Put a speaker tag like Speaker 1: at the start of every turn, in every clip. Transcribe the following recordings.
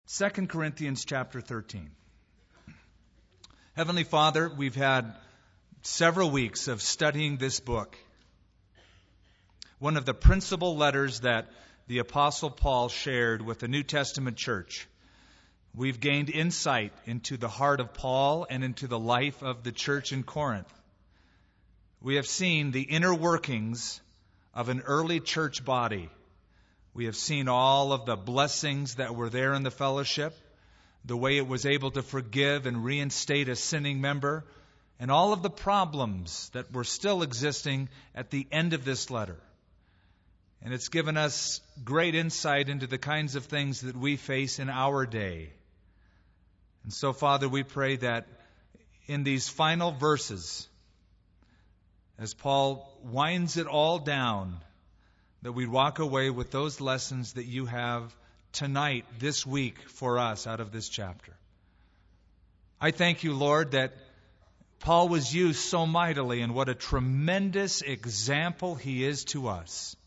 Speaker 1: 2 Corinthians chapter 13. Heavenly Father, we've had several weeks of studying this book. One of the principal letters that the Apostle Paul shared with the New Testament church. We've gained insight into the heart of Paul and into the life of the church in Corinth. We have seen the inner workings of an early church body. We have seen all of the blessings that were there in the fellowship, the way it was able to forgive and reinstate a sinning member, and all of the problems that were still existing at the end of this letter. And it's given us great insight into the kinds of things that we face in our day. And so, Father, we pray that in these final verses, as Paul winds it all down, that we walk away with those lessons that you have tonight, this week, for us out of this chapter. I thank you, Lord, that Paul was used so mightily, and what a tremendous example he is to us.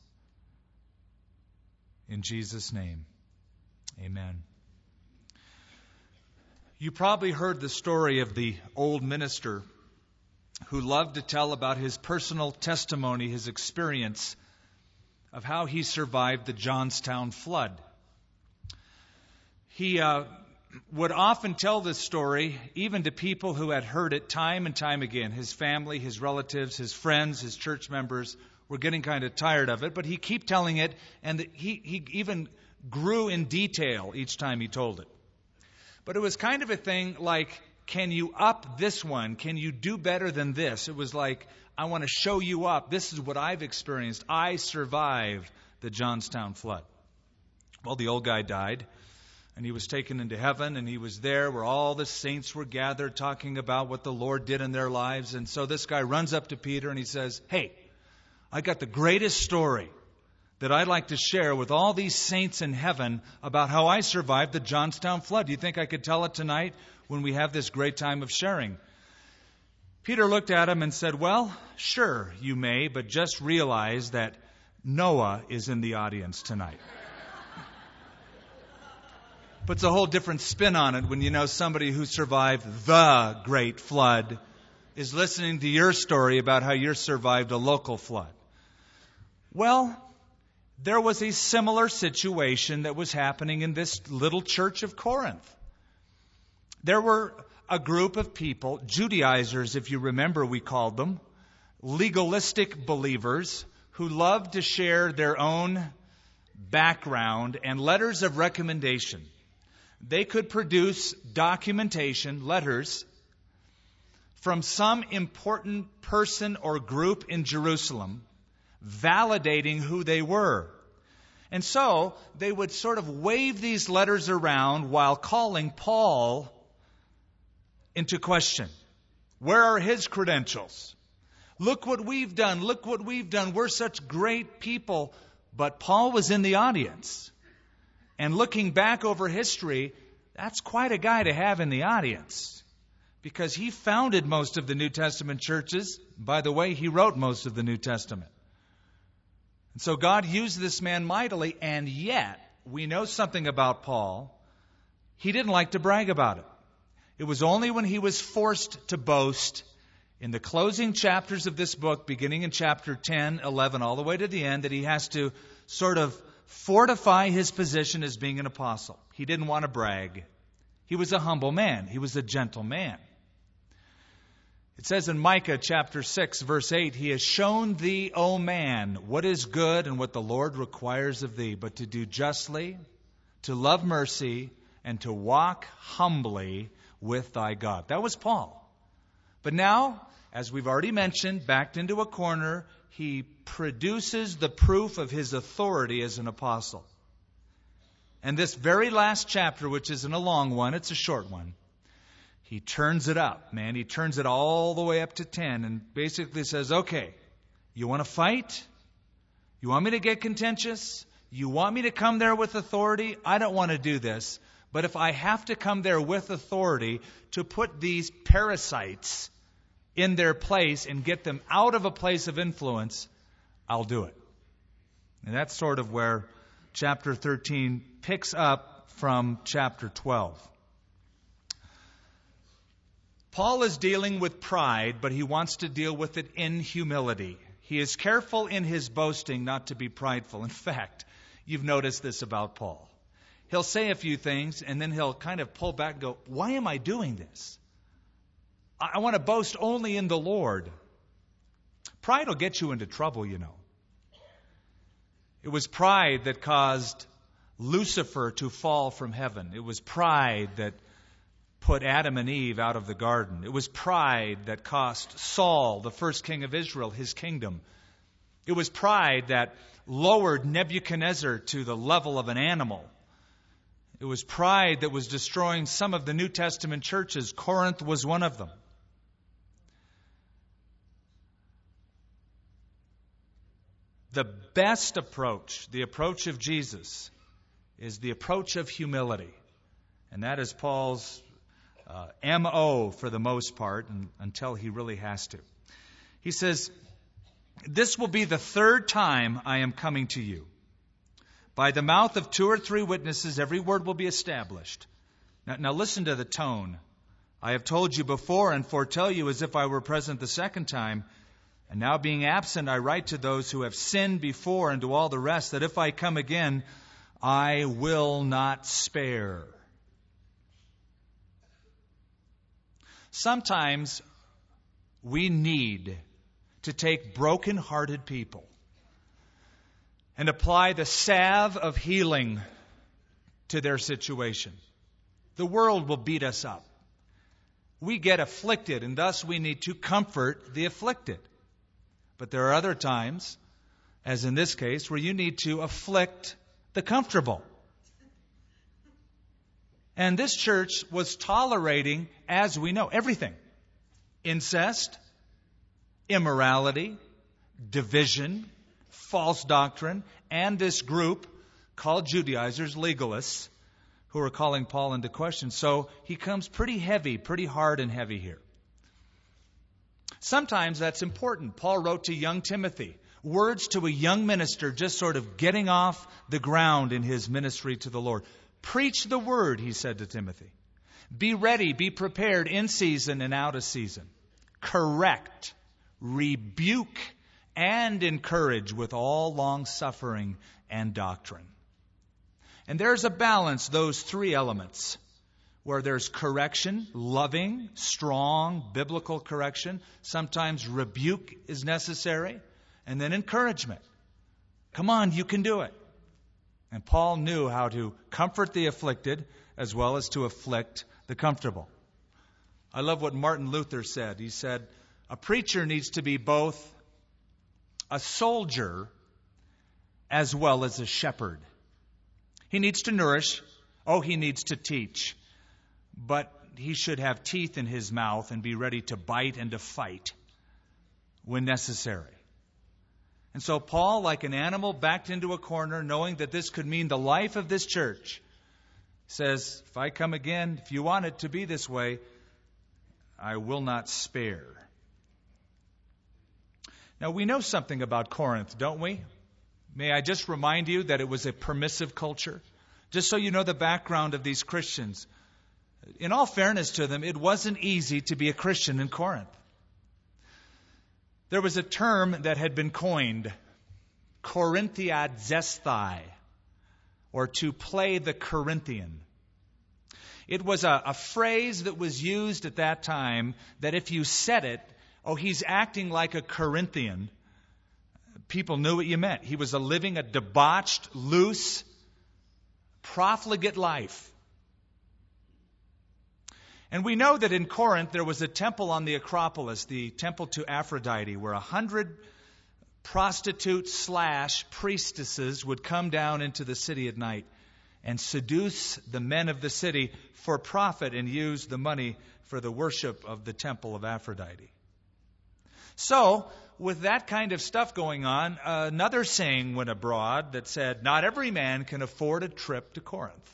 Speaker 1: In Jesus' name, amen. You probably heard the story of the old minister who loved to tell about his personal testimony, his experience of how he survived the Johnstown flood. He would often tell this story even to people who had heard it time and time again. His family, his relatives, his friends, his church members were getting kind of tired of it, but he kept telling it, and he even grew in detail each time he told it. But it was kind of a thing like, can you up this one? Can you do better than this? It was like, I want to show you up. This is what I've experienced. I survived the Johnstown flood. Well, the old guy died, and he was taken into heaven, and he was there where all the saints were gathered talking about what the Lord did in their lives. And so this guy runs up to Peter and he says, hey, I got the greatest story that I'd like to share with all these saints in heaven about how I survived the Johnstown flood. Do you think I could tell it tonight when we have this great time of sharing? Peter looked at him and said, well, sure, you may, but just realize that Noah is in the audience tonight. Puts a whole different spin on it when you know somebody who survived the great flood is listening to your story about how you survived a local flood. Well, there was a similar situation that was happening in this little church of Corinth. There were a group of people, Judaizers, if you remember, we called them, legalistic believers who loved to share their own background and letters of recommendation. They could produce documentation, letters, from some important person or group in Jerusalem, validating who they were. And so they would sort of wave these letters around while calling Paul into question. Where are his credentials? Look what we've done. Look what we've done. We're such great people. But Paul was in the audience. And looking back over history, that's quite a guy to have in the audience. Because he founded most of the New Testament churches. By the way, he wrote most of the New Testament. And so God used this man mightily, and yet we know something about Paul. He didn't like to brag about it. It was only when he was forced to boast in the closing chapters of this book, beginning in chapter 10, 11, all the way to the end, that he has to sort of fortify his position as being an apostle. He didn't want to brag. He was a humble man. He was a gentle man. It says in Micah chapter 6, verse 8, He has shown thee, O man, what is good and what the Lord requires of thee, but to do justly, to love mercy, and to walk humbly with thy God. That was Paul. But now, as we've already mentioned, backed into a corner, he produces the proof of his authority as an apostle. And this very last chapter, which isn't a long one, it's a short one, he turns it up, man. He turns it all the way up to 10 and basically says, okay, you want to fight? You want me to get contentious? You want me to come there with authority? I don't want to do this. But if I have to come there with authority to put these parasites in their place and get them out of a place of influence, I'll do it. And that's sort of where chapter 13 picks up from chapter 12. Paul is dealing with pride, but he wants to deal with it in humility. He is careful in his boasting not to be prideful. In fact, you've noticed this about Paul. He'll say a few things, and then he'll kind of pull back and go, why am I doing this? I want to boast only in the Lord. Pride will get you into trouble, you know. It was pride that caused Lucifer to fall from heaven. It was pride that put Adam and Eve out of the garden. It was pride that cost Saul, the first king of Israel, his kingdom. It was pride that lowered Nebuchadnezzar to the level of an animal. It was pride that was destroying some of the New Testament churches. Corinth was one of them. The best approach, the approach of Jesus, is the approach of humility. And that is Paul's M.O. for the most part, until he really has to. He says, this will be the third time I am coming to you. By the mouth of 2 or 3 witnesses, every word will be established. Now listen to the tone. I have told you before and foretell you as if I were present the second time. And now being absent, I write to those who have sinned before and to all the rest, that if I come again, I will not spare. Sometimes we need to take broken-hearted people and apply the salve of healing to their situation. The world will beat us up. We get afflicted, and thus we need to comfort the afflicted. But there are other times, as in this case, where you need to afflict the comfortable. And this church was tolerating, as we know, everything. Incest, immorality, division, false doctrine, and this group called Judaizers, legalists, who are calling Paul into question. So he comes pretty heavy, pretty hard and heavy here. Sometimes that's important. Paul wrote to young Timothy, words to a young minister just sort of getting off the ground in his ministry to the Lord. Preach the word, he said to Timothy. Be ready, be prepared in season and out of season. Correct, rebuke, and encourage with all long-suffering and doctrine. And there's a balance, those 3 elements, where there's correction, loving, strong, biblical correction. Sometimes rebuke is necessary. And then encouragement. Come on, you can do it. And Paul knew how to comfort the afflicted as well as to afflict the comfortable. I love what Martin Luther said. He said, a preacher needs to be both a soldier as well as a shepherd. He needs to nourish. He needs to teach. But he should have teeth in his mouth and be ready to bite and to fight when necessary. And so Paul, like an animal backed into a corner, knowing that this could mean the life of this church, says, if I come again, if you want it to be this way, I will not spare. Now, we know something about Corinth, don't we? May I just remind you that it was a permissive culture? Just so you know the background of these Christians. In all fairness to them, it wasn't easy to be a Christian in Corinth. There was a term that had been coined, Corinthiadzesthai, or to play the Corinthian. It was a phrase that was used at that time that if you said it, he's acting like a Corinthian, people knew what you meant. He was living a debauched, loose, profligate life. And we know that in Corinth there was a temple on the Acropolis, the temple to Aphrodite, where 100 prostitutes / priestesses would come down into the city at night and seduce the men of the city for profit and use the money for the worship of the temple of Aphrodite. So, with that kind of stuff going on, another saying went abroad that said, not every man can afford a trip to Corinth.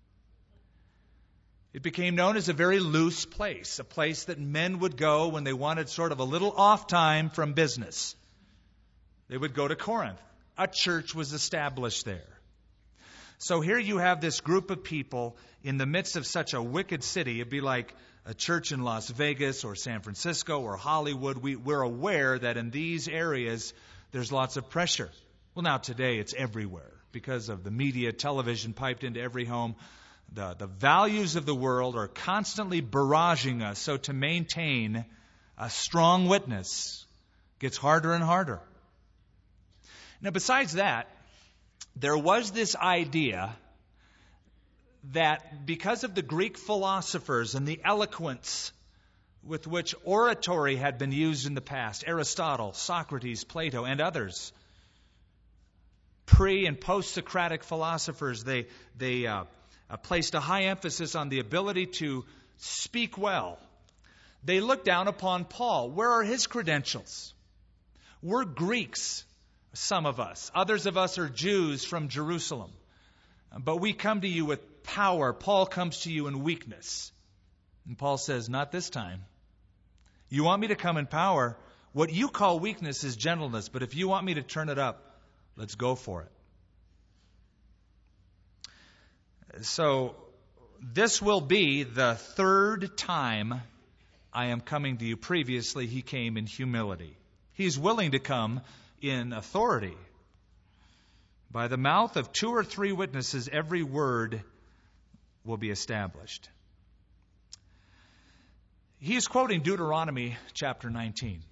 Speaker 1: It became known as a very loose place, a place that men would go when they wanted sort of a little off time from business. They would go to Corinth. A church was established there. So here you have this group of people in the midst of such a wicked city. It'd be like a church in Las Vegas or San Francisco or Hollywood. We're aware that in these areas there's lots of pressure. Well, now today it's everywhere because of the media, television piped into every home. The values of the world are constantly barraging us. So to maintain a strong witness gets harder and harder. Now, besides that, there was this idea that because of the Greek philosophers and the eloquence with which oratory had been used in the past, Aristotle, Socrates, Plato, and others, pre- and post-Socratic philosophers, they placed a high emphasis on the ability to speak well. They looked down upon Paul. Where are his credentials? We're Greeks, some of us. Others of us are Jews from Jerusalem. But we come to you with power. Paul comes to you in weakness. And Paul says, not this time. You want me to come in power? What you call weakness is gentleness. But if you want me to turn it up, let's go for it. So this will be the third time I am coming to you. Previously, he came in humility. He's willing to come in authority. By the mouth of 2 or 3 witnesses, every word will be established. He is quoting Deuteronomy chapter 19.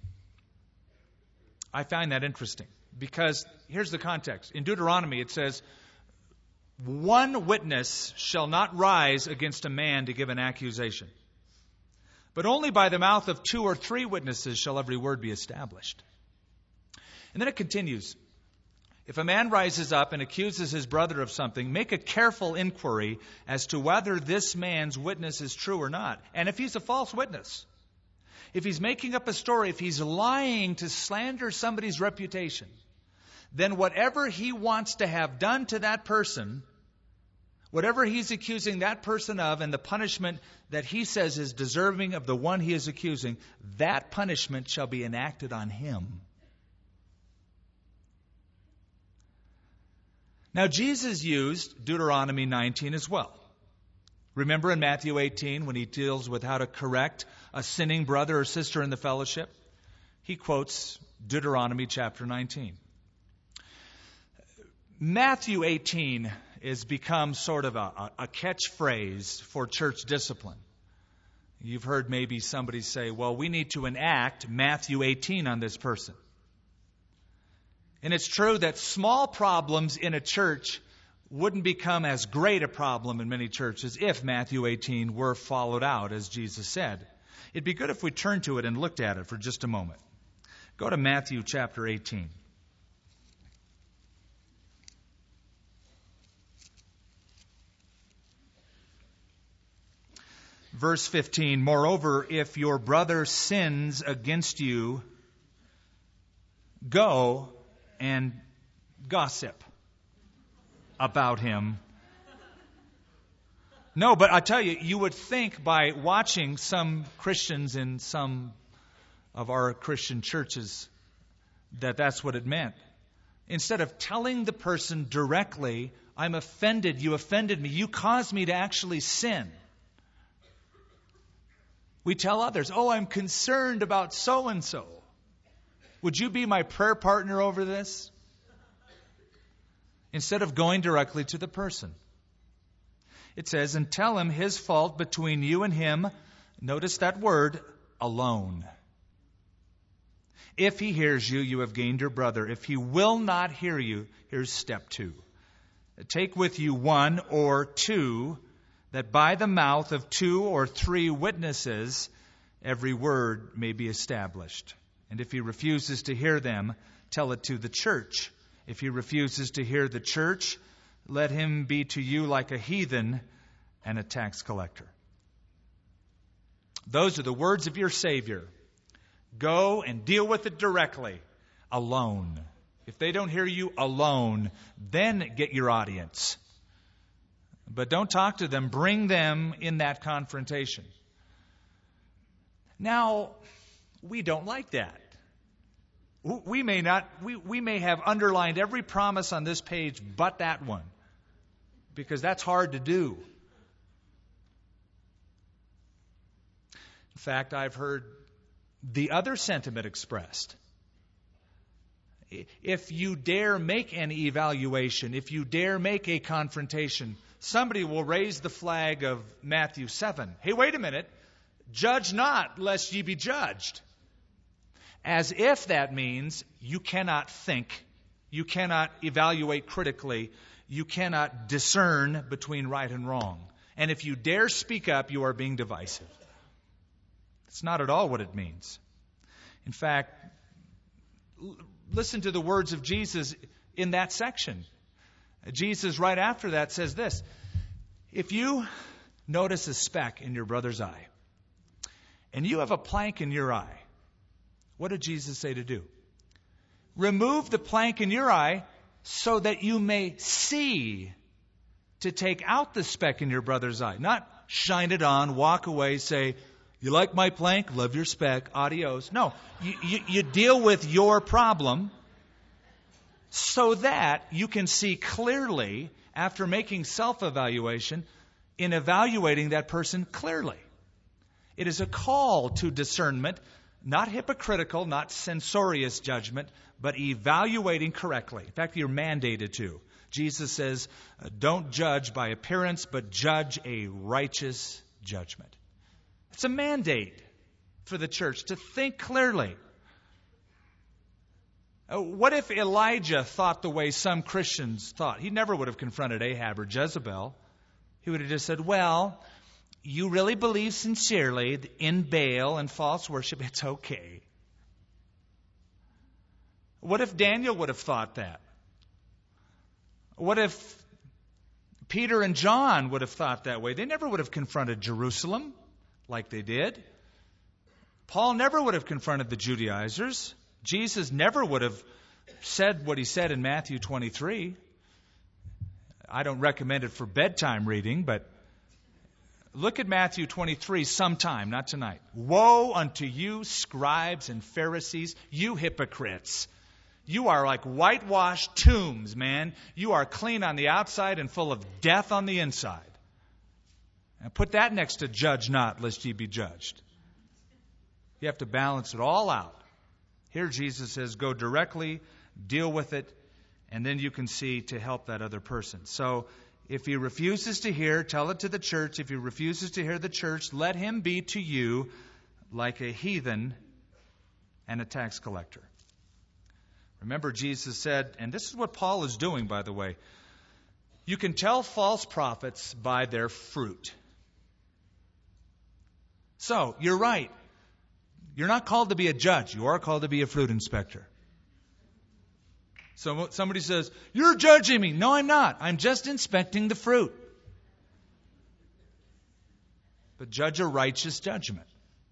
Speaker 1: I find that interesting because here's the context. In Deuteronomy it says, 1 witness shall not rise against a man to give an accusation, but only by the mouth of 2 or 3 witnesses shall every word be established. And then it continues. If a man rises up and accuses his brother of something, make a careful inquiry as to whether this man's witness is true or not. And if he's a false witness, if he's making up a story, if he's lying to slander somebody's reputation, then whatever he wants to have done to that person, whatever he's accusing that person of, and the punishment that he says is deserving of the one he is accusing, that punishment shall be enacted on him. Now, Jesus used Deuteronomy 19 as well. Remember in Matthew 18 when he deals with how to correct a sinning brother or sister in the fellowship? He quotes Deuteronomy chapter 19. Matthew 18 has become sort of a catchphrase for church discipline. You've heard maybe somebody say, well, we need to enact Matthew 18 on this person. And it's true that small problems in a church wouldn't become as great a problem in many churches if Matthew 18 were followed out, as Jesus said. It'd be good if we turned to it and looked at it for just a moment. Go to Matthew chapter 18. Verse 15, moreover, if your brother sins against you, go and gossip about him. No, but I tell you, you would think by watching some Christians in some of our Christian churches that that's what it meant. Instead of telling the person directly, I'm offended, you offended me, you caused me to actually sin. We tell others, oh, I'm concerned about so-and-so. Would you be my prayer partner over this? Instead of going directly to the person. It says, and tell him his fault between you and him. Notice that word, alone. If he hears you, you have gained your brother. If he will not hear you, here's step 2. Take with you 1 or 2, that by the mouth of 2 or 3 witnesses, every word may be established. And if he refuses to hear them, tell it to the church. If he refuses to hear the church, let him be to you like a heathen and a tax collector. Those are the words of your Savior. Go and deal with it directly, alone. If they don't hear you alone, then get your audience. But don't talk to them. Bring them in that confrontation. Now, we don't like that. We may have underlined every promise on this page but that one. because that's hard to do. In fact, I've heard the other sentiment expressed. If you dare make an evaluation, if you dare make a confrontation, somebody will raise the flag of Matthew 7. Hey, wait a minute. Judge not, lest ye be judged. As if that means you cannot think, you cannot evaluate critically, you cannot discern between right and wrong. And if you dare speak up, you are being divisive. That's not at all what it means. In fact, listen to the words of Jesus in that section. Jesus, right after that, says this: if you notice a speck in your brother's eye, and you have a plank in your eye, what did Jesus say to do? Remove the plank in your eye so that you may see to take out the speck in your brother's eye. Not shine it on, walk away, say, you like my plank? Love your speck. Adios. No, you deal with your problem so that you can see clearly, after making self-evaluation, in evaluating that person clearly. It is a call to discernment, not hypocritical, not censorious judgment, but evaluating correctly. In fact, you're mandated to. Jesus says, don't judge by appearance, but judge a righteous judgment. It's a mandate for the church to think clearly. What if Elijah thought the way some Christians thought? He never would have confronted Ahab or Jezebel. He would have just said, well, you really believe sincerely in Baal and false worship, it's okay. What if Daniel would have thought that? What if Peter and John would have thought that way? They never would have confronted Jerusalem like they did. Paul never would have confronted the Judaizers. Jesus never would have said what he said in Matthew 23. I don't recommend it for bedtime reading, but look at Matthew 23 sometime, not tonight. Woe unto you, scribes and Pharisees, you hypocrites. You are like whitewashed tombs, man. You are clean on the outside and full of death on the inside. And put that next to judge not, lest ye be judged. You have to balance it all out. Here Jesus says, go directly, deal with it, and then you can see to help that other person. So if he refuses to hear, tell it to the church. If he refuses to hear the church, let him be to you like a heathen and a tax collector. Remember, Jesus said, and this is what Paul is doing, by the way, you can tell false prophets by their fruit. So, you're right. You're not called to be a judge. You are called to be a fruit inspector. So somebody says, you're judging me. No, I'm not. I'm just inspecting the fruit. But judge a righteous judgment.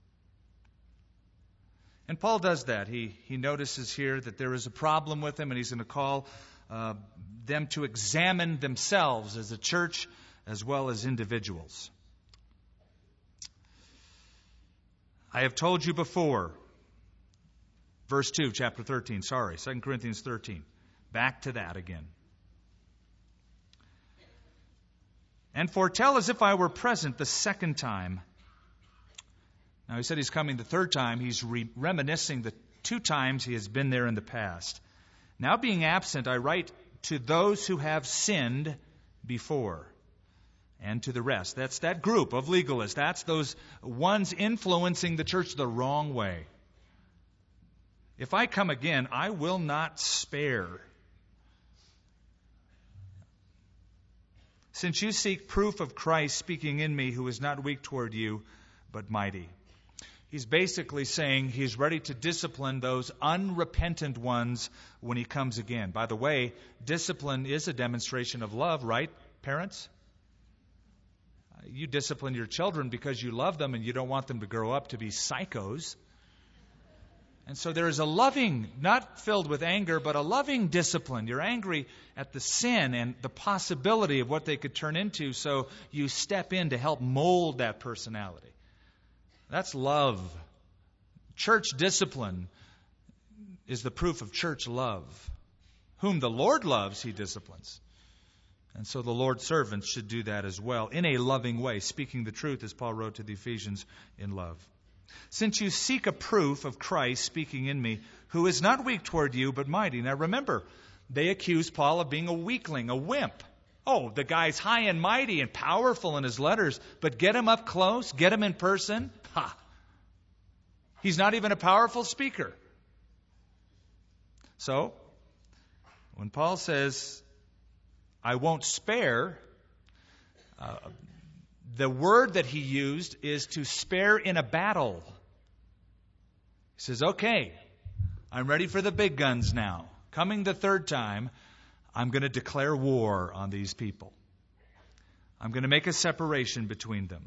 Speaker 1: And Paul does that. He notices here that there is a problem with them, and he's going to call them to examine themselves as a church as well as individuals. I have told you before, verse 2, chapter 13, 2 Corinthians 13. Back to that again. And foretell as if I were present the second time. Now he said he's coming the third time. He's reminiscing the 2 times he has been there in the past. Now being absent, I write to those who have sinned before. And to the rest. That's that group of legalists. That's those ones influencing the church the wrong way. If I come again, I will not spare. Since you seek proof of Christ speaking in me, who is not weak toward you, but mighty. He's basically saying he's ready to discipline those unrepentant ones when he comes again. By the way, discipline is a demonstration of love, right, parents? You discipline your children because you love them and you don't want them to grow up to be psychos. And so there is a loving, not filled with anger, but a loving discipline. You're angry at the sin and the possibility of what they could turn into, so you step in to help mold that personality. That's love. Church discipline is the proof of church love. Whom the Lord loves, he disciplines. And so the Lord's servants should do that as well, in a loving way, speaking the truth, as Paul wrote to the Ephesians, in love. Since you seek a proof of Christ speaking in me, who is not weak toward you, but mighty. Now remember, they accuse Paul of being a weakling, a wimp. Oh, the guy's high and mighty and powerful in his letters, but get him up close, get him in person. Ha! He's not even a powerful speaker. So, when Paul says, I won't spare, the word that he used is to spare in a battle. He says, okay, I'm ready for the big guns now. Coming the third time, I'm going to declare war on these people. I'm going to make a separation between them.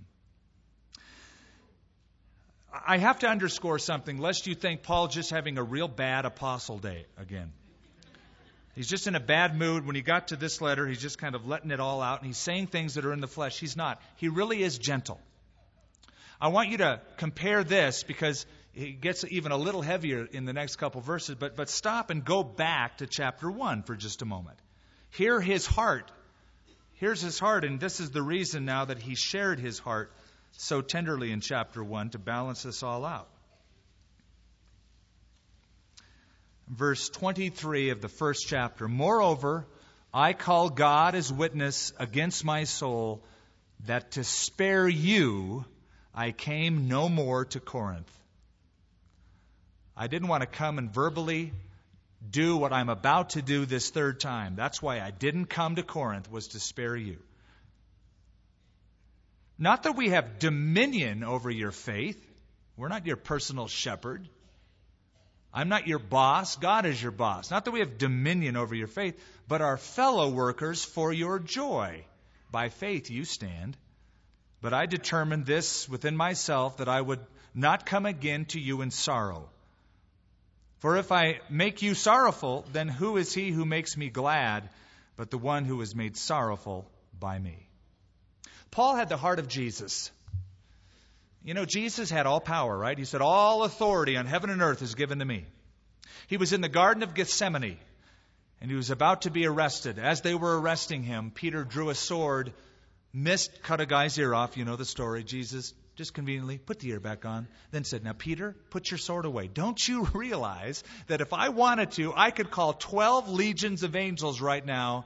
Speaker 1: I have to underscore something, lest you think Paul's just having a real bad apostle day again. He's just in a bad mood. When he got to this letter, he's just kind of letting it all out, and he's saying things that are in the flesh. He's not. He really is gentle. I want you to compare this, because he gets even a little heavier in the next couple verses, but stop and go back to chapter 1 for just a moment. Hear his heart. Here's his heart, and this is the reason now that he shared his heart so tenderly in chapter 1 to balance this all out. Verse 23 of the first chapter, moreover, I call God as witness against my soul that to spare you I came no more to Corinth. I didn't want to come and verbally do what I'm about to do this third time. That's why I didn't come to Corinth, was to spare you. Not that we have dominion over your faith. We're not your personal shepherd. I'm not your boss. God is your boss. Not that we have dominion over your faith, but are fellow workers for your joy. By faith you stand. But I determined this within myself, that I would not come again to you in sorrow. For if I make you sorrowful, then who is he who makes me glad but the one who is made sorrowful by me? Paul had the heart of Jesus. You know, Jesus had all power, right? He said, all authority on heaven and earth is given to me. He was in the Garden of Gethsemane, and he was about to be arrested. As they were arresting him, Peter drew a sword, cut a guy's ear off. You know the story. Jesus just conveniently put the ear back on, then said, now, Peter, put your sword away. Don't you realize that if I wanted to, I could call 12 legions of angels right now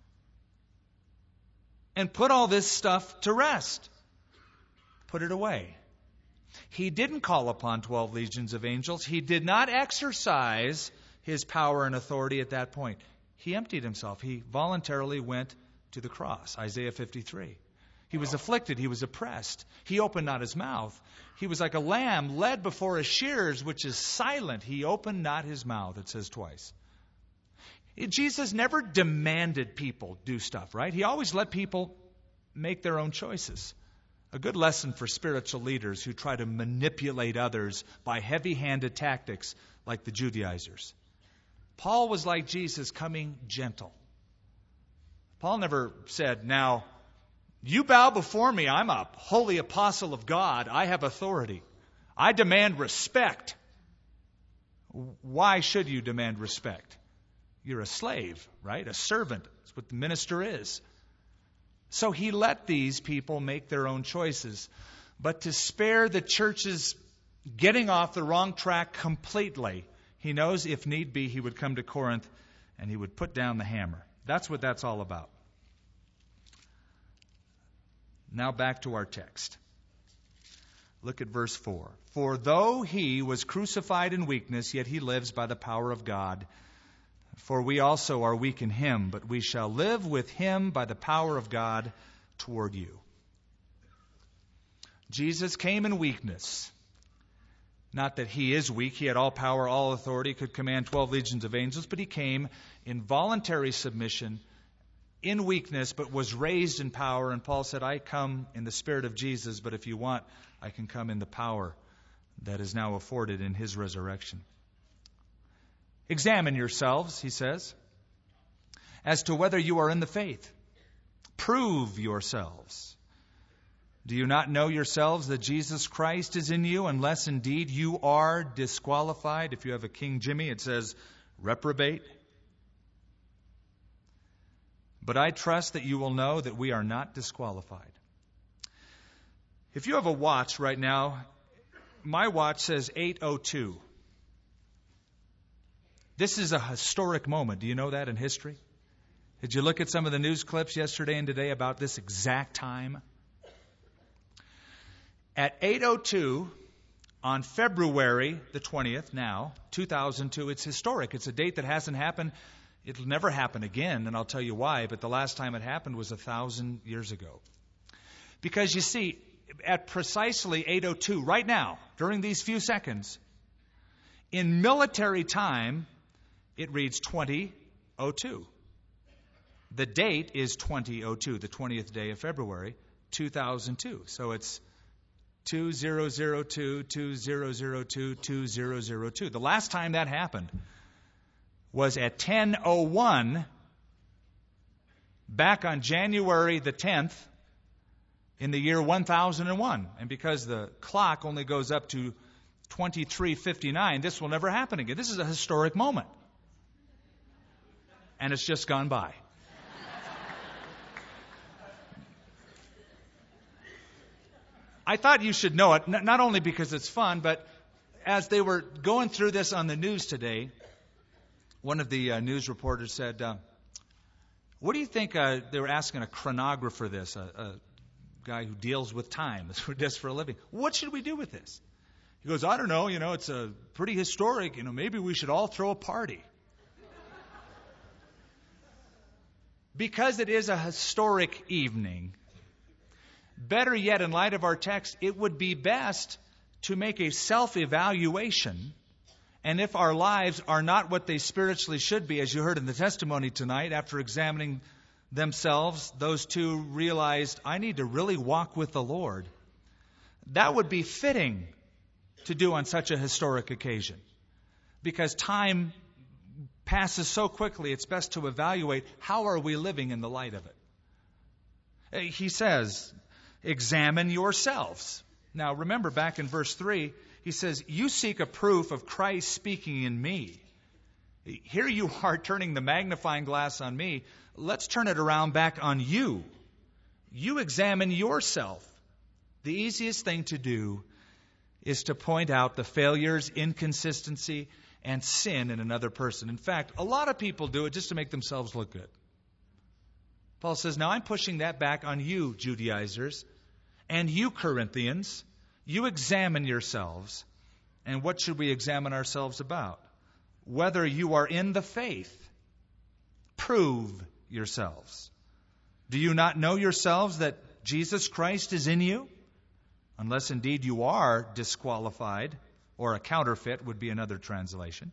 Speaker 1: and put all this stuff to rest? Put it away. He didn't call upon 12 legions of angels. He did not exercise his power and authority at that point. He emptied himself. He voluntarily went to the cross. Isaiah 53. He was afflicted. He was oppressed. He opened not his mouth. He was like a lamb led before his shearers, which is silent. He opened not his mouth, it says twice. Jesus never demanded people do stuff, right? He always let people make their own choices. A good lesson for spiritual leaders who try to manipulate others by heavy-handed tactics like the Judaizers. Paul was like Jesus, coming gentle. Paul never said, now, you bow before me. I'm a holy apostle of God. I have authority. I demand respect. Why should you demand respect? You're a slave, right? A servant. That's what the minister is. So he let these people make their own choices. But to spare the church's getting off the wrong track completely, he knows if need be, he would come to Corinth and he would put down the hammer. That's what that's all about. Now back to our text. Look at verse 4. For though he was crucified in weakness, yet he lives by the power of God. For we also are weak in him, but we shall live with him by the power of God toward you. Jesus came in weakness. Not that he is weak. He had all power, all authority, could command 12 legions of angels, but he came in voluntary submission, in weakness, but was raised in power. And Paul said, I come in the spirit of Jesus, but if you want, I can come in the power that is now afforded in his resurrection. Examine yourselves, he says, as to whether you are in the faith. Prove yourselves. Do you not know yourselves that Jesus Christ is in you, unless indeed you are disqualified? If you have a King Jimmy, it says reprobate. But I trust that you will know that we are not disqualified. If you have a watch right now, my watch says 8:02. This is a historic moment. Do you know that in history? Did you look at some of the news clips yesterday and today about this exact time? At 8:02 on February the 20th, now, 2002, it's historic. It's a date that hasn't happened. It'll never happen again, and I'll tell you why, but the last time it happened was 1,000 years ago. Because you see, at precisely 8:02, right now, during these few seconds, in military time, it reads 20:02. The date is 20:02, the 20th day of February, 2002. So it's 2002, 2002, 2002. The last time that happened was at 10:01 back on January the 10th in the year 1001. And because the clock only goes up to 23:59, this will never happen again. This is a historic moment. And it's just gone by. I thought you should know it, not only because it's fun, but as they were going through this on the news today, one of the news reporters said, what do you think, they were asking a chronographer this, a guy who deals with time, just for a living, what should we do with this? He goes, I don't know, it's a pretty historic, maybe we should all throw a party. Because it is a historic evening, better yet, in light of our text, it would be best to make a self-evaluation. And if our lives are not what they spiritually should be, as you heard in the testimony tonight, after examining themselves, those two realized, I need to really walk with the Lord. That would be fitting to do on such a historic occasion. Because time passes so quickly, it's best to evaluate how are we living in the light of it. He says, examine yourselves. Now remember back in verse 3, he says, you seek a proof of Christ speaking in me. Here you are turning the magnifying glass on me. Let's turn it around back on you. You examine yourself. The easiest thing to do is to point out the failures, inconsistency, and sin in another person. In fact, a lot of people do it just to make themselves look good. Paul says, now I'm pushing that back on you, Judaizers, and you, Corinthians. You examine yourselves. And what should we examine ourselves about? Whether you are in the faith. Prove yourselves. Do you not know yourselves that Jesus Christ is in you? Unless indeed you are disqualified, or a counterfeit would be another translation.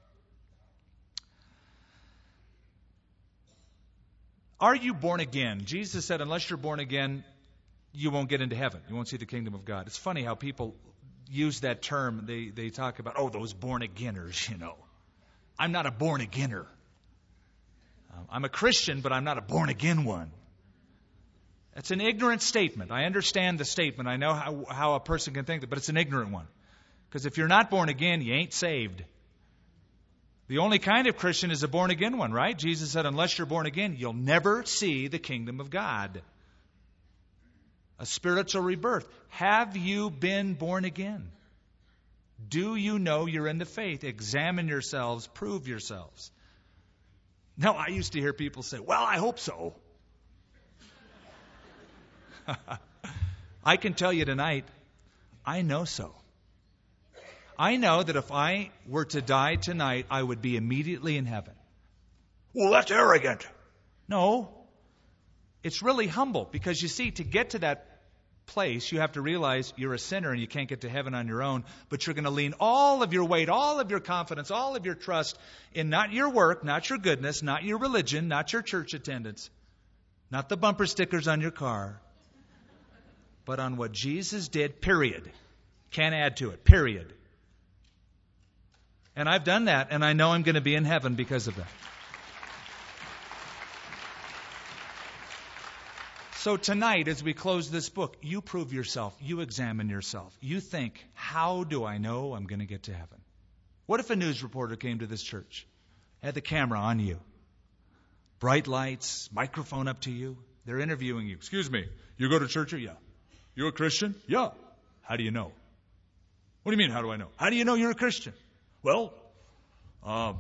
Speaker 1: Are you born again? Jesus said, unless you're born again, you won't get into heaven. You won't see the kingdom of God. It's funny how people use that term. They talk about, those born-againers, I'm not a born-againer. I'm a Christian, but I'm not a born-again one. It's an ignorant statement. I understand the statement. I know how a person can think that, but it's an ignorant one. Because if you're not born again, you ain't saved. The only kind of Christian is a born-again one, right? Jesus said, unless you're born again, you'll never see the kingdom of God. A spiritual rebirth. Have you been born again? Do you know you're in the faith? Examine yourselves, prove yourselves. Now, I used to hear people say, well, I hope so. I can tell you tonight, I know so. I know that if I were to die tonight, I would be immediately in heaven. Well, that's arrogant. No. It's really humble because, you see, to get to that place, you have to realize you're a sinner and you can't get to heaven on your own, but you're going to lean all of your weight, all of your confidence, all of your trust in not your work, not your goodness, not your religion, not your church attendance, not the bumper stickers on your car, but on what Jesus did, period. Can't add to it, period. And I've done that, and I know I'm going to be in heaven because of that. So tonight, as we close this book, you prove yourself. You examine yourself. You think, how do I know I'm going to get to heaven? What if a news reporter came to this church, had the camera on you, bright lights, microphone up to you. They're interviewing you. Excuse me, you go to church? Yeah. You a Christian? Yeah. How do you know? What do you mean, how do I know? How do you know you're a Christian? Well, I've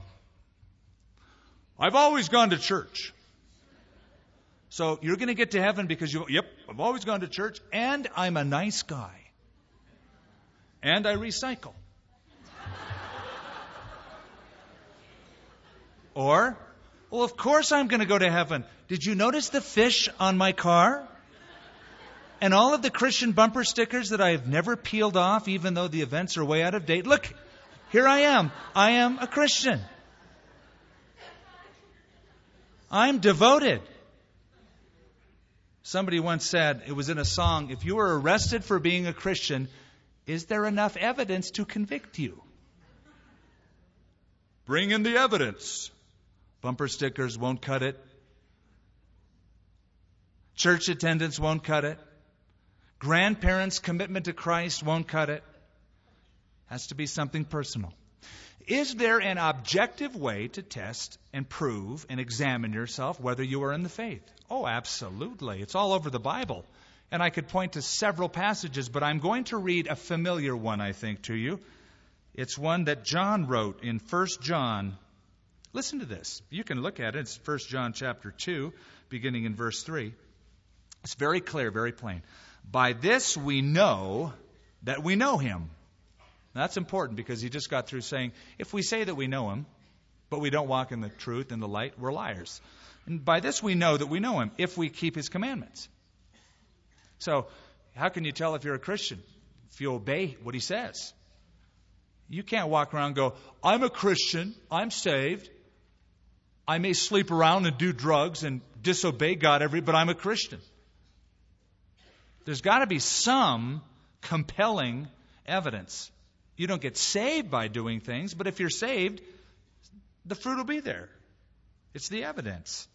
Speaker 1: always gone to church. So you're going to get to heaven because I've always gone to church, and I'm a nice guy. And I recycle. Or, well, of course I'm going to go to heaven. Did you notice the fish on my car? And all of the Christian bumper stickers that I have never peeled off, even though the events are way out of date. Look, here I am. I am a Christian. I'm devoted. Somebody once said, it was in a song, if you were arrested for being a Christian, is there enough evidence to convict you? Bring in the evidence. Bumper stickers won't cut it. Church attendance won't cut it. Grandparents' commitment to Christ won't cut it. Has to be something personal. Is there an objective way to test and prove and examine yourself whether you are in the faith? Oh, absolutely. It's all over the Bible. And I could point to several passages, but I'm going to read a familiar one, I think, to you. It's one that John wrote in 1 John. Listen to this. You can look at it. It's 1 John chapter 2, beginning in verse 3. It's very clear, very plain. By this we know that we know him. That's important because he just got through saying, if we say that we know him, but we don't walk in the truth and the light, we're liars. And by this we know that we know him, if we keep his commandments. So, how can you tell if you're a Christian? If you obey what he says. You can't walk around and go, I'm a Christian, I'm saved. I may sleep around and do drugs and disobey God but I'm a Christian. There's got to be some compelling evidence. You don't get saved by doing things, but if you're saved, the fruit will be there. It's the evidence.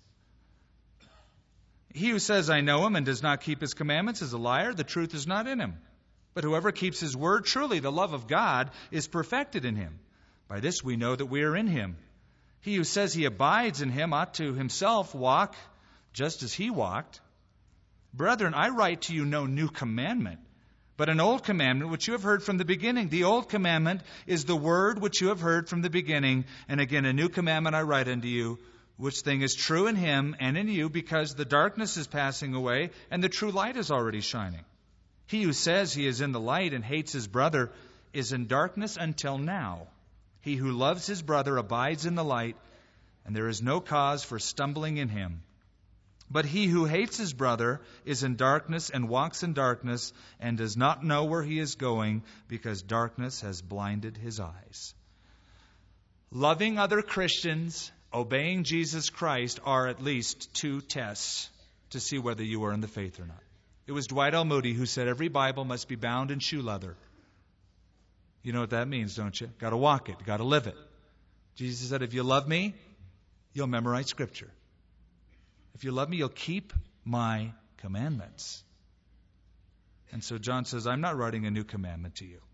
Speaker 1: He who says, I know him, and does not keep his commandments is a liar. The truth is not in him. But whoever keeps his word, truly the love of God is perfected in him. By this we know that we are in him. He who says he abides in him ought to himself walk just as he walked. Brethren, I write to you no new commandment, but an old commandment which you have heard from the beginning. The old commandment is the word which you have heard from the beginning. And again, a new commandment I write unto you, which thing is true in him and in you, because the darkness is passing away and the true light is already shining. He who says he is in the light and hates his brother is in darkness until now. He who loves his brother abides in the light, and there is no cause for stumbling in him. But he who hates his brother is in darkness and walks in darkness and does not know where he is going, because darkness has blinded his eyes. Loving other Christians, obeying Jesus Christ are at least two tests to see whether you are in the faith or not. It was Dwight L. Moody who said every Bible must be bound in shoe leather. You know what that means, don't you? Got to walk it. Got to live it. Jesus said, if you love me, you'll memorize Scripture. If you love me, you'll keep my commandments. And so John says, I'm not writing a new commandment to you.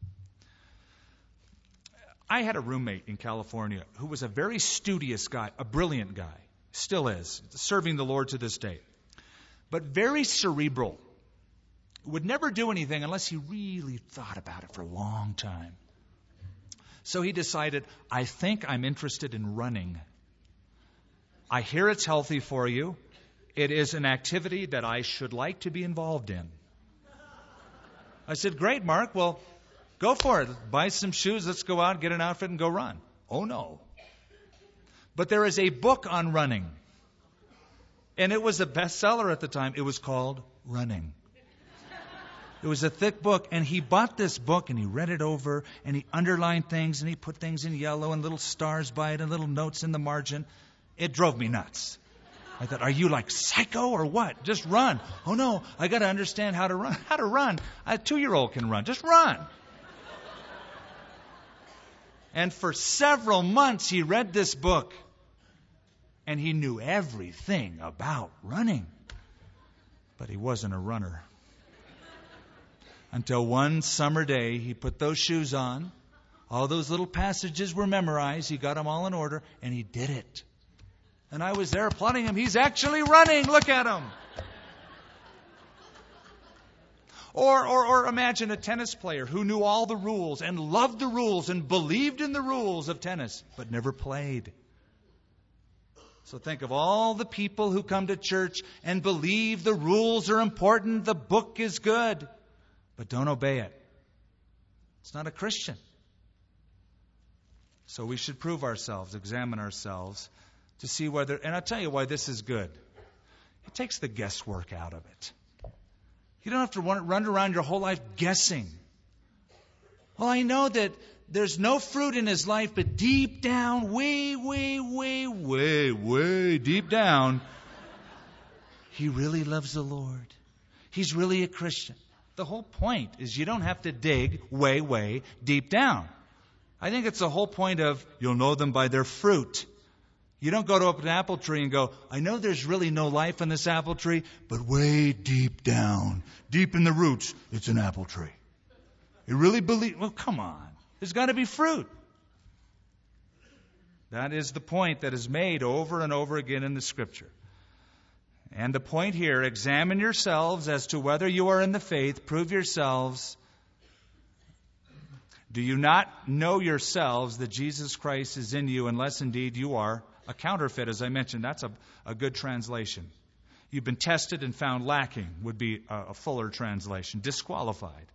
Speaker 1: I had a roommate in California who was a very studious guy, a brilliant guy, still is, serving the Lord to this day, but very cerebral. Would never do anything unless he really thought about it for a long time. So he decided, I think I'm interested in running. I hear it's healthy for you. It is an activity that I should like to be involved in. I said, great, Mark. Well, go for it. Buy some shoes. Let's go out, get an outfit, and go run. Oh, no. But there is a book on running. And it was a bestseller at the time. It was called Running. It was a thick book, and he bought this book, and he read it over, and he underlined things, and he put things in yellow, and little stars by it, and little notes in the margin. It drove me nuts. I thought, are you like psycho or what? Just run. Oh, no, I got to understand how to run. How to run? A 2-year-old can run. Just run. And for several months, he read this book, and he knew everything about running. But he wasn't a runner. Until one summer day, he put those shoes on. All those little passages were memorized. He got them all in order, and he did it. And I was there applauding him. He's actually running. Look at him. Or imagine a tennis player who knew all the rules and loved the rules and believed in the rules of tennis, but never played. So think of all the people who come to church and believe the rules are important, the book is good, but don't obey it. It's not a Christian. So we should prove ourselves, examine ourselves to see whether, and I'll tell you why this is good. It takes the guesswork out of it. You don't have to run around your whole life guessing. Well, I know that there's no fruit in his life, but deep down, way deep down, he really loves the Lord. He's really a Christian. The whole point is you don't have to dig way deep down. I think it's the whole point of you'll know them by their fruit. You don't go to an apple tree and go, I know there's really no life on this apple tree, but way deep down, deep in the roots, it's an apple tree. You really believe? Well, come on. There's got to be fruit. That is the point that is made over and over again in the Scripture. And the point here, examine yourselves as to whether you are in the faith. Prove yourselves. Do you not know yourselves that Jesus Christ is in you, unless indeed you are a counterfeit? As I mentioned, that's a good translation. You've been tested and found lacking would be a fuller translation. Disqualified.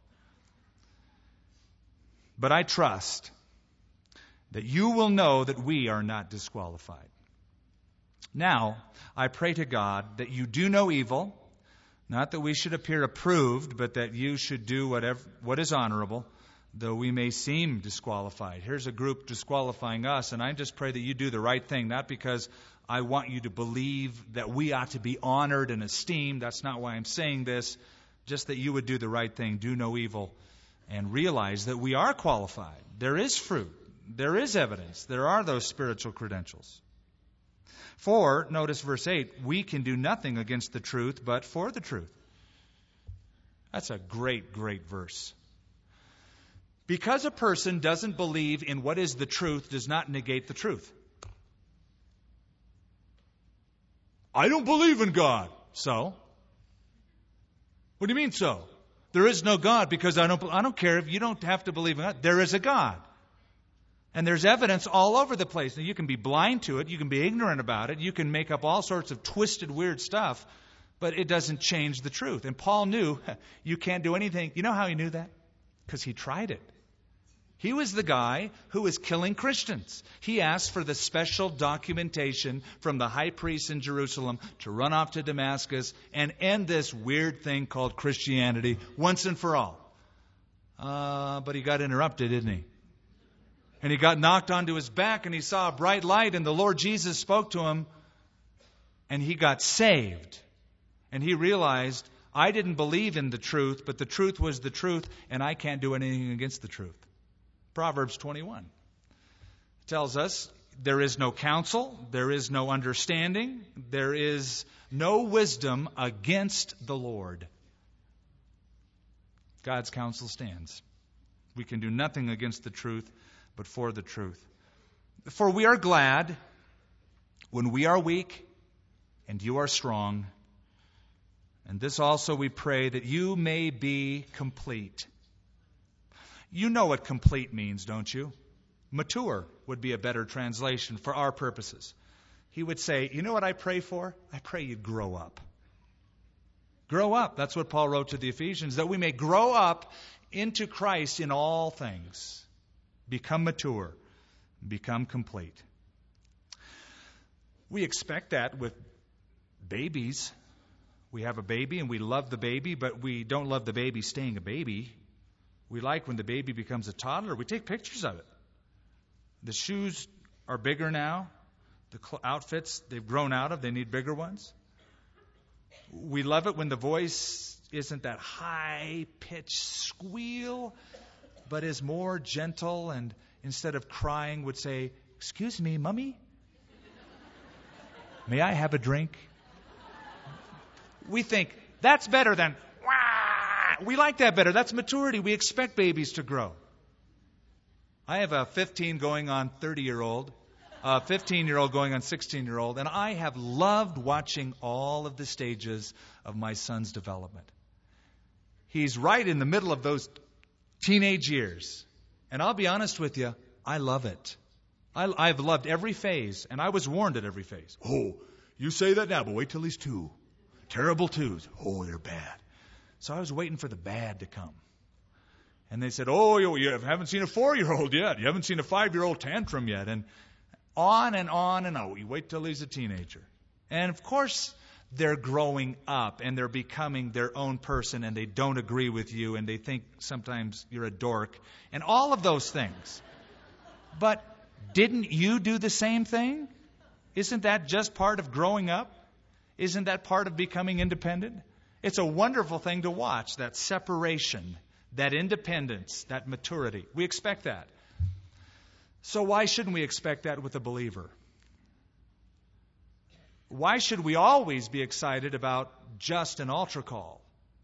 Speaker 1: But I trust that you will know that we are not disqualified. Now, I pray to God that you do no evil, not that we should appear approved, but that you should do what is honorable, though we may seem disqualified. Here's a group disqualifying us, and I just pray that you do the right thing, not because I want you to believe that we ought to be honored and esteemed. That's not why I'm saying this. Just that you would do the right thing, do no evil, and realize that we are qualified. There is fruit. There is evidence. There are those spiritual credentials. For, notice verse 8, we can do nothing against the truth, but for the truth. That's a great verse. Because a person doesn't believe in what is the truth does not negate the truth. I don't believe in God. So? What do you mean so? There is no God because I don't care if you don't have to believe in God. There is a God. And there's evidence all over the place. Now, you can be blind to it. You can be ignorant about it. You can make up all sorts of twisted, weird stuff. But it doesn't change the truth. And Paul knew you can't do anything. You know how he knew that? Because he tried it. He was the guy who was killing Christians. He asked for the special documentation from the high priest in Jerusalem to run off to Damascus and end this weird thing called Christianity once and for all. But he got interrupted, didn't he? And he got knocked onto his back and he saw a bright light and the Lord Jesus spoke to him and he got saved. And he realized, I didn't believe in the truth, but the truth was the truth and I can't do anything against the truth. Proverbs 21 tells us there is no counsel, there is no understanding, there is no wisdom against the Lord. God's counsel stands. We can do nothing against the truth, but for the truth. For we are glad when we are weak and you are strong. And this also we pray that you may be complete. You know what complete means, don't you? Mature would be a better translation for our purposes. He would say, you know what I pray for? I pray you'd grow up. Grow up. That's what Paul wrote to the Ephesians, that we may grow up into Christ in all things. Become mature. Become complete. We expect that with babies. We have a baby and we love the baby, but we don't love the baby staying a baby. We like when the baby becomes a toddler. We take pictures of it. The shoes are bigger now. The outfits they've grown out of, they need bigger ones. We love it when the voice isn't that high-pitched squeal, but is more gentle and instead of crying would say, "Excuse me, Mummy? May I have a drink?" We think that's better than, "Wah!" We like that better. That's maturity. We expect babies to grow. I have a 15 going on 30-year-old. a 15-year-old going on 16-year-old, and I have loved watching all of the stages of my son's development. He's right in the middle of those teenage years. And I'll be honest with you, I love it. I've loved every phase, and I was warned at every phase. Oh, you say that now, but wait till he's 2. Terrible 2s. Oh, they're bad. So I was waiting for the bad to come. And they said, oh, you haven't seen a 4-year-old yet. You haven't seen a 5-year-old tantrum yet. And on and on and on. You wait till he's a teenager. And, of course, they're growing up, and they're becoming their own person, and they don't agree with you, and they think sometimes you're a dork, and all of those things. But didn't you do the same thing? Isn't that just part of growing up? Isn't that part of becoming independent? It's a wonderful thing to watch, that separation, that independence, that maturity. We expect that. So why shouldn't we expect that with a believer? Why should we always be excited about just an altar call?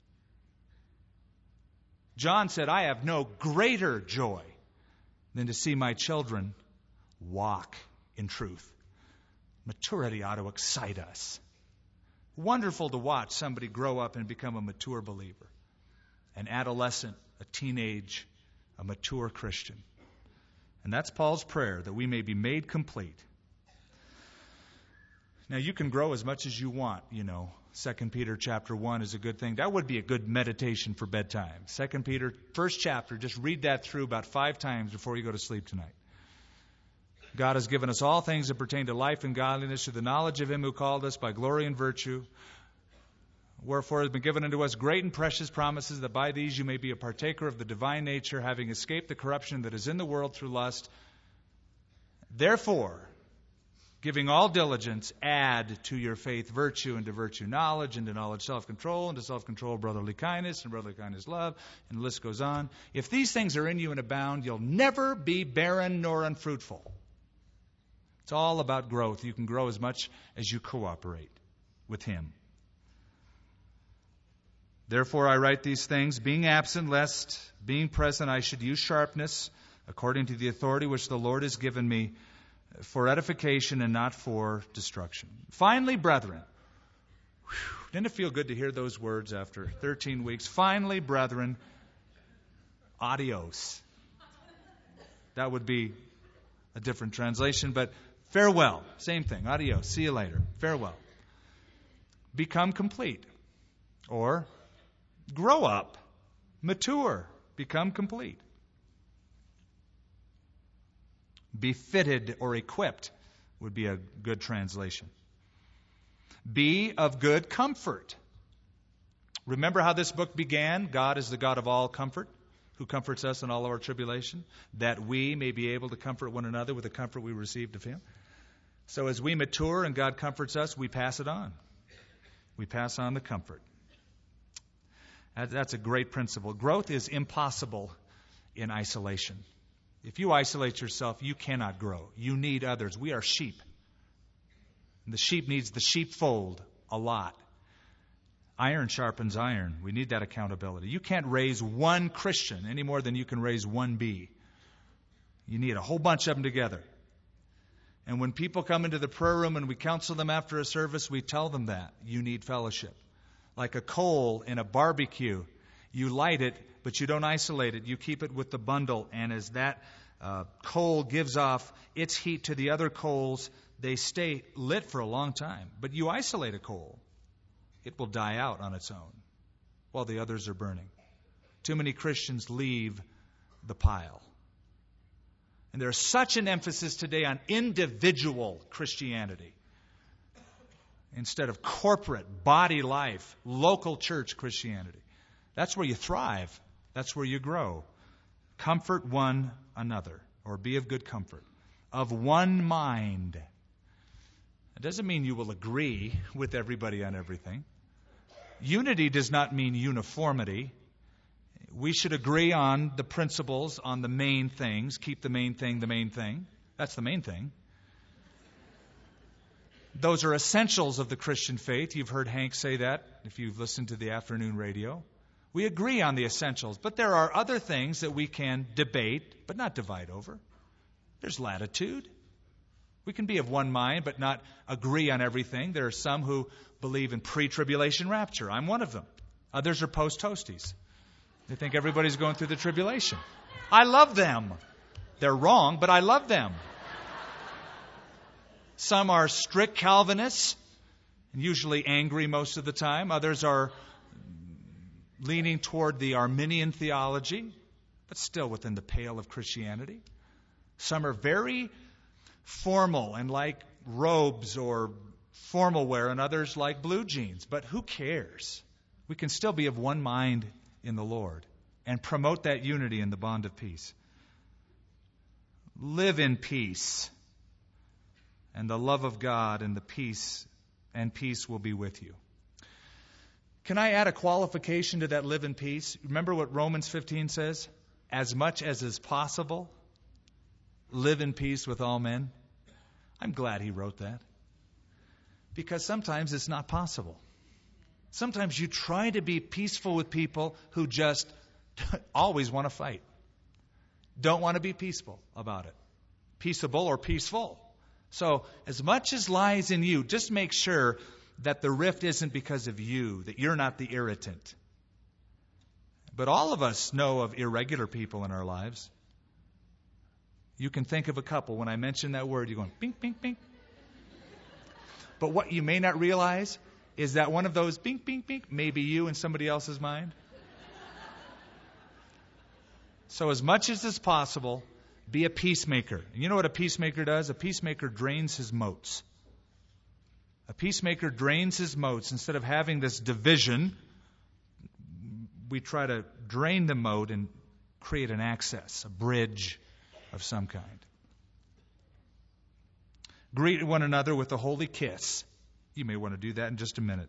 Speaker 1: John said, I have no greater joy than to see my children walk in truth. Maturity ought to excite us. Wonderful to watch somebody grow up and become a mature believer. An adolescent, a teenage, a mature Christian. And that's Paul's prayer, that we may be made complete. Now, you can grow as much as you want, 2 Peter chapter 1 is a good thing. That would be a good meditation for bedtime. 2 Peter, first chapter, just read that through about 5 times before you go to sleep tonight. God has given us all things that pertain to life and godliness through the knowledge of Him who called us by glory and virtue. Wherefore has been given unto us great and precious promises, that by these you may be a partaker of the divine nature, having escaped the corruption that is in the world through lust. Therefore, giving all diligence, add to your faith virtue, and to virtue knowledge, and to knowledge self-control, and to self-control brotherly kindness, and brotherly kindness love, and the list goes on. If these things are in you and abound, you'll never be barren nor unfruitful. It's all about growth. You can grow as much as you cooperate with Him. Therefore I write these things, being absent, lest, being present, I should use sharpness, according to the authority which the Lord has given me, for edification and not for destruction. Finally, brethren, didn't it feel good to hear those words after 13 weeks? Finally, brethren, adios. That would be a different translation, but farewell. Same thing. Adios. See you later. Farewell. Become complete. Or grow up. Mature. Become complete. Be fitted or equipped would be a good translation. Be of good comfort. Remember how this book began? God is the God of all comfort, who comforts us in all of our tribulation, that we may be able to comfort one another with the comfort we received of Him. So as we mature and God comforts us, we pass it on. We pass on the comfort. That's a great principle. Growth is impossible in isolation. If you isolate yourself, you cannot grow. You need others. We are sheep. And the sheep needs the sheepfold a lot. Iron sharpens iron. We need that accountability. You can't raise one Christian any more than you can raise one bee. You need a whole bunch of them together. And when people come into the prayer room and we counsel them after a service, we tell them that. You need fellowship. Like a coal in a barbecue. You light it, but you don't isolate it. You keep it with the bundle. And as that coal gives off its heat to the other coals, they stay lit for a long time. But you isolate a coal, it will die out on its own while the others are burning. Too many Christians leave the pile. And there's such an emphasis today on individual Christianity instead of corporate, body life, local church Christianity. That's where you thrive. That's where you grow. Comfort one another, or be of good comfort. Of one mind. It doesn't mean you will agree with everybody on everything. Unity does not mean uniformity. We should agree on the principles, on the main things. Keep the main thing the main thing. That's the main thing. Those are essentials of the Christian faith. You've heard Hank say that if you've listened to the afternoon radio. We agree on the essentials, but there are other things that we can debate, but not divide over. There's latitude. We can be of one mind but not agree on everything. There are some who believe in pre-tribulation rapture. I'm one of them. Others are post-toasties. They think everybody's going through the tribulation. I love them. They're wrong, but I love them. Some are strict Calvinists, and usually angry most of the time. Others are leaning toward the Arminian theology, but still within the pale of Christianity. Some are very formal and like robes or formal wear, and others like blue jeans. But who cares? We can still be of one mind in the Lord and promote that unity in the bond of peace. Live in peace, and the love of God and the peace will be with you. Can I add a qualification to that live in peace? Remember what Romans 15 says? As much as is possible, live in peace with all men. I'm glad he wrote that. Because sometimes it's not possible. Sometimes you try to be peaceful with people who just always want to fight. Don't want to be peaceful about it. Peaceable or peaceful. So as much as lies in you, just make sure that the rift isn't because of you, that you're not the irritant. But all of us know of irregular people in our lives. You can think of a couple. When I mention that word, you're going, bink, bink, bink. But what you may not realize is that one of those bink, bink, bink may be you in somebody else's mind. So as much as is possible, be a peacemaker. And you know what a peacemaker does? A peacemaker drains his moats. A peacemaker drains his moats. Instead of having this division, we try to drain the moat and create an access, a bridge of some kind. Greet one another with a holy kiss. You may want to do that in just a minute.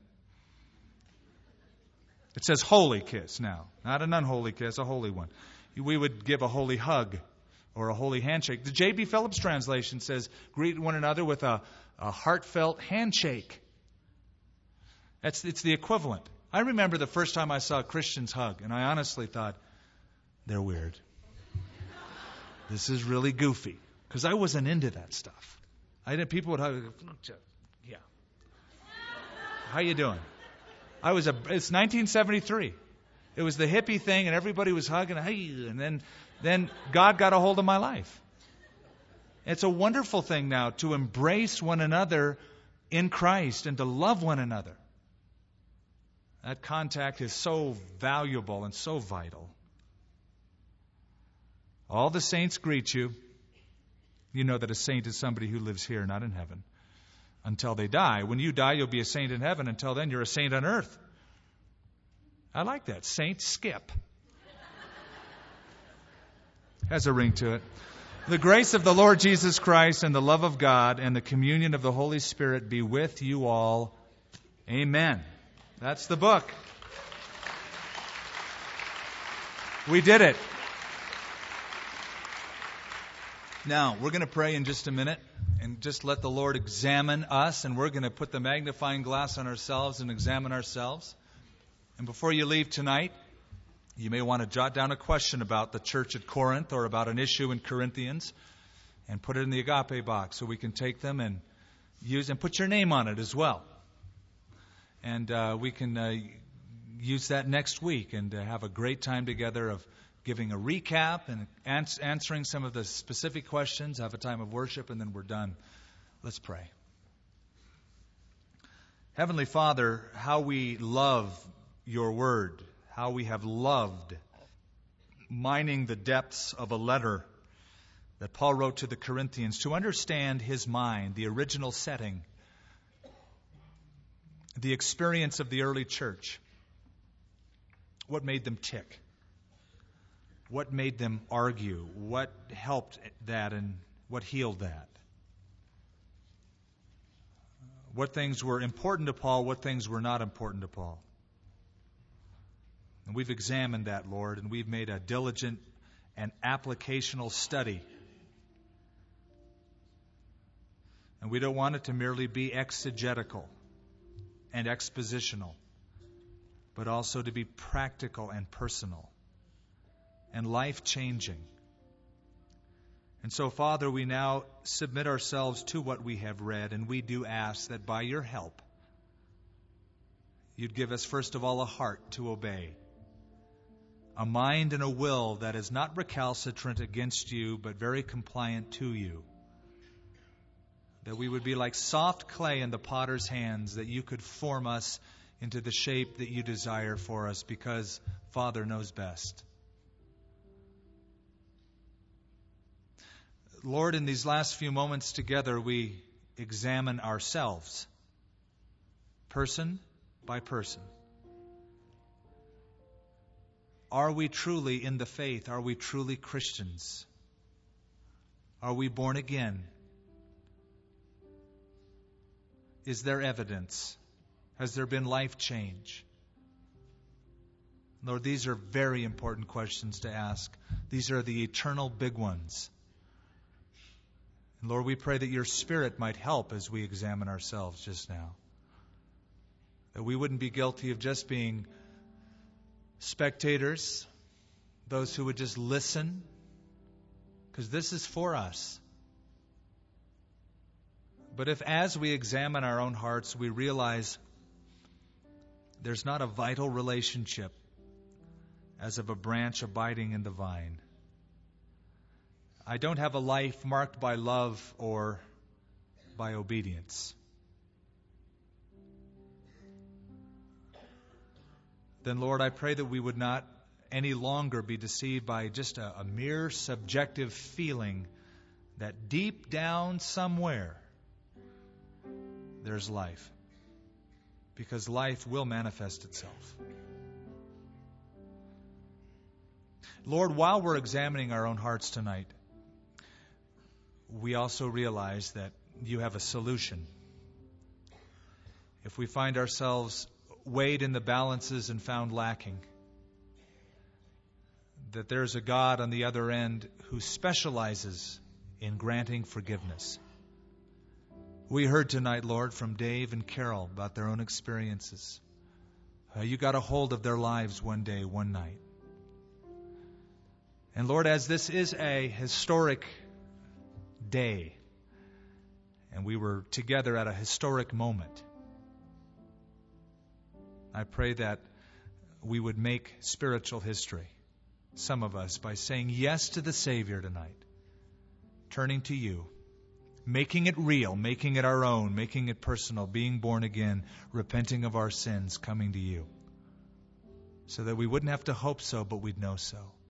Speaker 1: It says holy kiss now, not an unholy kiss, a holy one. We would give a holy hug or a holy handshake. The J.B. Phillips translation says, greet one another with a heartfelt handshake. It's the equivalent. I remember the first time I saw Christians hug, and I honestly thought, they're weird. This is really goofy. Because I wasn't into that stuff. People would hug, yeah. How you doing? It's 1973. It was the hippie thing, and everybody was hugging, hey, and then God got a hold of my life. It's a wonderful thing now to embrace one another in Christ and to love one another. That contact is so valuable and so vital. All the saints greet you. You know that a saint is somebody who lives here, not in heaven, until they die. When you die, you'll be a saint in heaven. Until then, you're a saint on earth. I like that. Saint Skip. Has a ring to it. The grace of the Lord Jesus Christ and the love of God and the communion of the Holy Spirit be with you all. Amen. That's the book. We did it. Now, we're going to pray in just a minute and just let the Lord examine us, and we're going to put the magnifying glass on ourselves and examine ourselves. And before you leave tonight, you may want to jot down a question about the church at Corinth or about an issue in Corinthians and put it in the agape box so we can take them and use and put your name on it as well. And we can use that next week and have a great time together of giving a recap and answering some of the specific questions, have a time of worship, and then we're done. Let's pray. Heavenly Father, how we love your word, how we have loved mining the depths of a letter that Paul wrote to the Corinthians to understand his mind, the original setting, the experience of the early church, what made them tick. What made them argue? What helped that and what healed that? What things were important to Paul, what things were not important to Paul? And we've examined that, Lord, and we've made a diligent and applicational study. And we don't want it to merely be exegetical and expositional, but also to be practical and personal and life-changing. And so, Father, we now submit ourselves to what we have read, and we do ask that by your help, you'd give us, first of all, a heart to obey, a mind and a will that is not recalcitrant against you, but very compliant to you. That we would be like soft clay in the potter's hands, that you could form us into the shape that you desire for us, because Father knows best. Lord, in these last few moments together, we examine ourselves, person by person. Are we truly in the faith? Are we truly Christians? Are we born again? Is there evidence? Has there been life change? Lord, these are very important questions to ask. These are the eternal big ones. And Lord, we pray that your Spirit might help as we examine ourselves just now. That we wouldn't be guilty of just being spectators, those who would just listen, because this is for us. But if as we examine our own hearts, we realize there's not a vital relationship as of a branch abiding in the vine, I don't have a life marked by love or by obedience, then, Lord, I pray that we would not any longer be deceived by just a mere subjective feeling that deep down somewhere there's life, because life will manifest itself. Lord, while we're examining our own hearts tonight, we also realize that you have a solution. If we find ourselves weighed in the balances and found lacking, that there's a God on the other end who specializes in granting forgiveness. We heard tonight, Lord, from Dave and Carol about their own experiences. You got a hold of their lives one day, one night. And Lord, as this is a historic day, and we were together at a historic moment, I pray that we would make spiritual history, some of us, by saying yes to the Savior tonight, turning to you, making it real, making it our own, making it personal, being born again, repenting of our sins, coming to you, so that we wouldn't have to hope so, but we'd know so.